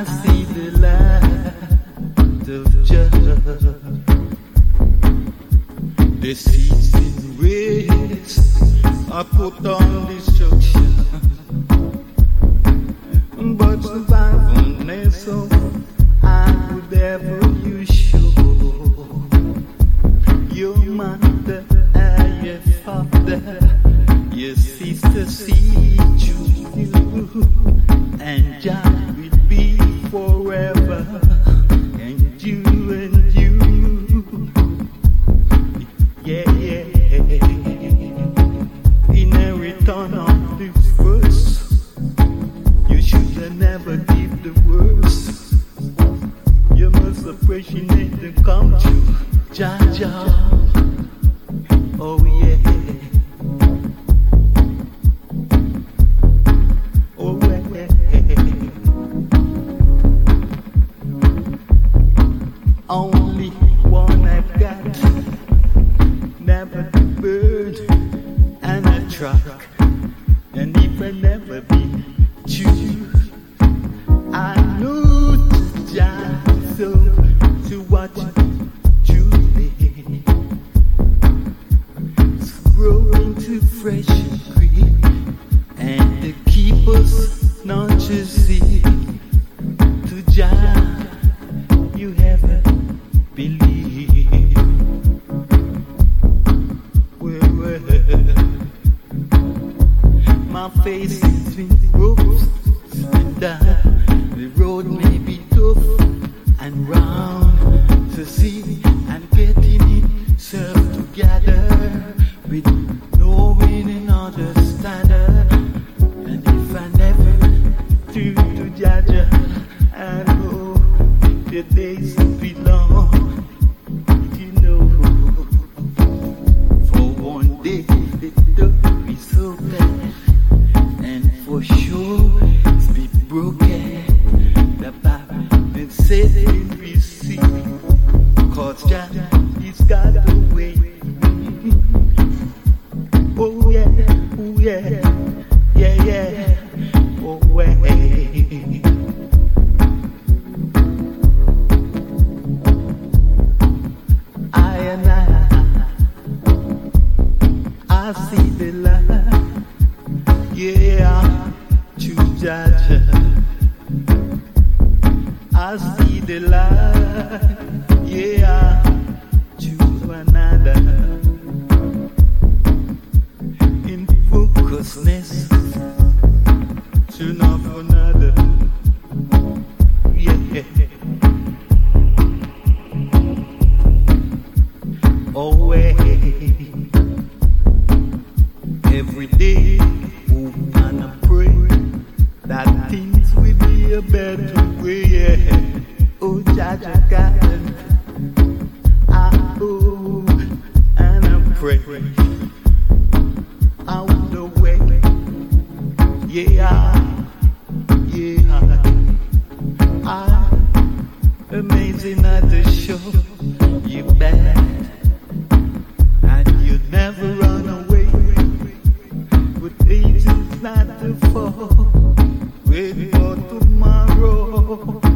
I see the light of just the season race. I put on destruction, but survivalness of I would ever you show. Your mother and your father, your sister see you, and Jah will be forever, and you, yeah, yeah. In a return of this verse, you should have never give the worst. You must appreciate the come true, Jah Jah. Oh yeah. Only one I've got, never the bird and a truck, and if I never been true, I knew to just so to watch truly growing to fresh and green, and to keep us not to see to just you ever believe. My face is been ropes and the road may be tough and round to see, and getting itself together with knowing and understanding. And if I never do to Jaja, I know the days will be long, you know. For one day it don't be so bad, and for sure it's be broken. The Bible said it we see, 'cause Jah is got the way. Oh yeah, oh yeah, yeah, yeah, oh way. I see the light, yeah, to Jaja. I see the light, yeah, to another. In focusness, to not another, yeah. Oh, way. Every day, and I pray that things will be a better way. Yeah. Oh, Jaja God, I oh, and I pray out the way. Yeah, yeah. Amazing at the show. You bad, and you never run away. But age is not the fall. Wait for tomorrow.